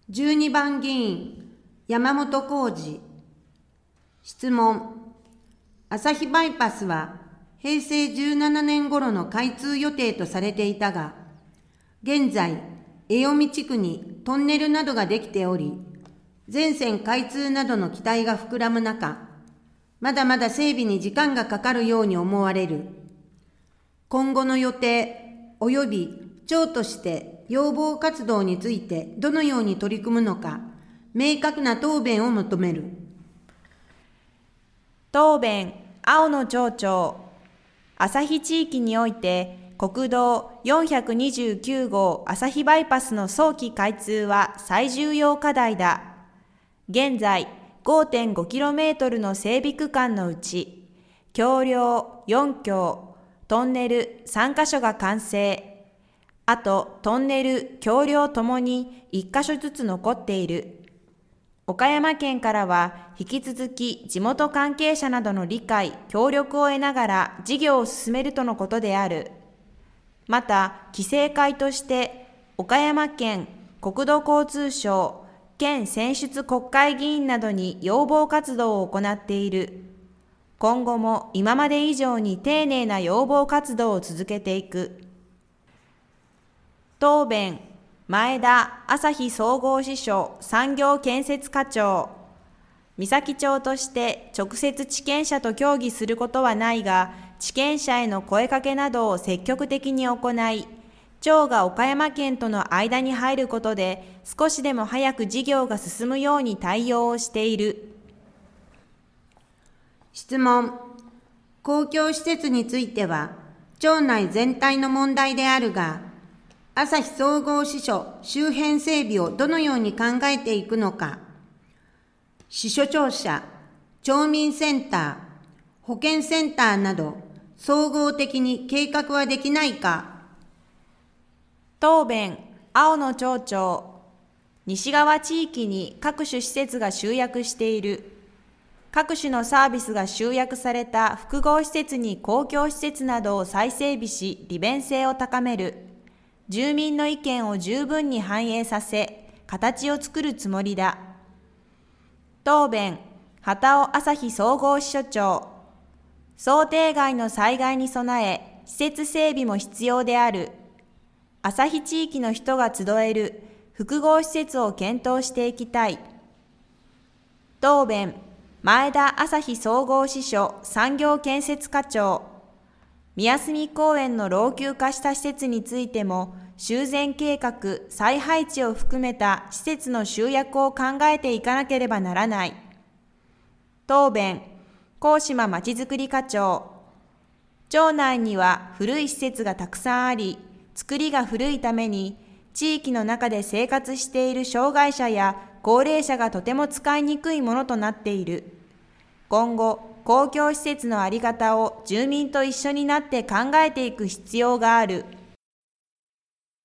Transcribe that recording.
12番議員、山本浩二。質問。朝日バイパスは平成17年頃の開通予定とされていたが、現在、江尾地区にトンネルなどができており、全線開通などの期待が膨らむ中、まだまだ整備に時間がかかるように思われる。今後の予定及び庁として要望活動についてどのように取り組むのか、明確な答弁を求める。 答弁、青野町長。旭地域において国道429号旭バイパスの早期開通は最重要課題だ。現在 5.5km の整備区間のうち、橋梁4橋、トンネル3カ所が完成。あとトンネル、橋梁ともに1カ所ずつ残っている。岡山県からは引き続き地元関係者などの理解・協力を得ながら事業を進めるとのことである。また、規制会として岡山県国土交通省県選出国会議員などに要望活動を行っている。今後も今まで以上に丁寧な要望活動を続けていく。答弁、前田朝日総合支所産業建設課長。三崎町として直接地権者と協議することはないが、地権者への声かけなどを積極的に行い、町が岡山県との間に入ることで少しでも早く事業が進むように対応をしている。 質問。公共施設については町内全体の問題であるが、朝日総合支所周辺整備をどのように考えていくのか、支所庁舎、町民センター、保健センターなど総合的に計画はできないか。 答弁、青野町長。西側地域に各種施設が集約している。各種のサービスが集約された複合施設に公共施設などを再整備し、利便性を高める。住民の意見を十分に反映させ、形を作るつもりだ。答弁、畑尾朝日総合支所長。想定外の災害に備え、施設整備も必要である。朝日地域の人が集える複合施設を検討していきたい。答弁、前田朝日総合支所産業建設課長。宮澄公園の老朽化した施設についても、修繕計画・再配置を含めた施設の集約を考えていかなければならない。答弁、高島まちづくり課長。町内には古い施設がたくさんあり、作りが古いために、地域の中で生活している障害者や高齢者がとても使いにくいものとなっている。今後、公共施設の在り方を住民と一緒になって考えていく必要がある。